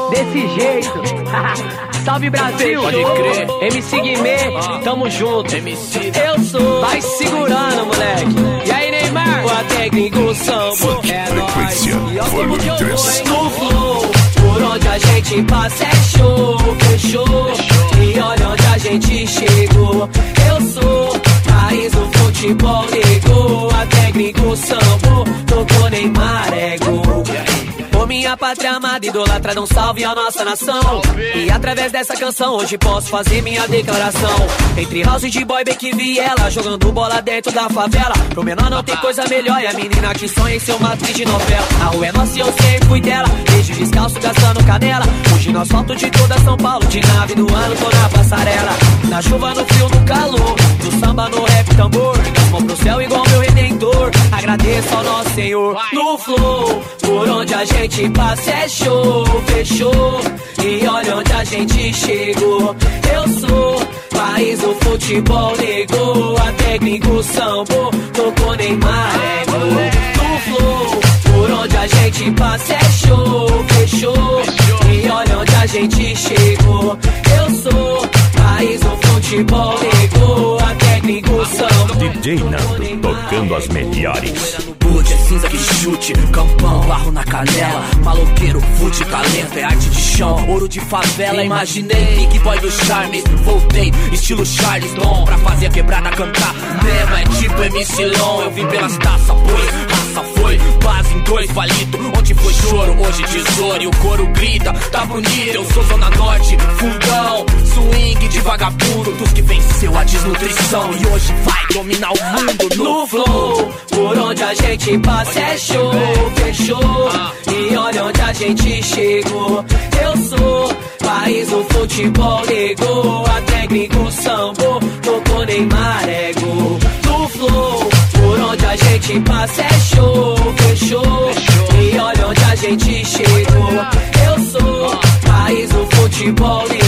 desse jeito. Salve Brasil, pode crer. MC Guimê, tamo junto. MC, eu sou, vai segurando, moleque. E aí, Neymar? O técnico sambo é nóis. E eu como que eu vou, hein? No flow, por onde a gente passa é show, fechou. E olha onde a gente chegou. Eu sou raiz do futebol, negou. A técnico sambo, tocou Neymar, é gol. Por minha pátria amada, idolatra, dá um salve à nossa nação. E através dessa canção hoje posso fazer minha declaração. Entre house de boy, beck e viela, jogando bola dentro da favela. Pro menor não tem coisa melhor, e a menina que sonha em ser uma atriz de novela. A rua é nossa e eu sempre fui dela, desde descalço gastando canela. Hoje no asfalto de toda São Paulo, de nave do ano tô na passarela. Na chuva, no frio, no calor, do samba, no rap, tambor. Das mãos pro céu igual meu redentor, agradeço ao nosso Senhor. No flow, por onde a gente passa é show, fechou. E olha onde a gente chegou. Eu sou país do futebol, negou. A técnico sambo, tocou Neymar, é gol. No flow, por onde a gente passa é show, fechou. E olha onde a gente chegou. Eu sou país do futebol, negou. A técnico sambo, DJ Nando, tocando as melhores. é cinza que chute, campão, barro na canela. Maloqueiro, fute, talento, é arte de chão, ouro de favela. Imaginei, Big Boy do Charme, voltei, estilo Charles Dom, pra fazer a quebrada cantar. Mesmo é tipo MC Long, eu vim pelas taças, pois raça foi, base em 2 palitos. Onde foi choro, hoje tesouro, e o coro grita, tá bonito. Eu sou Zona Norte, fundão, swing de vagabundo, dos que venceu a desnutrição e hoje vai dominar o mundo no flow. Por onde a gente passa é show, fechou. E olha onde a gente chegou. Eu sou país do futebol, negou. A técnico sambo, tocou Neymar, é gol. No flow, por onde a gente passa é show, fechou. E olha onde a gente chegou. Eu sou país do futebol, negou.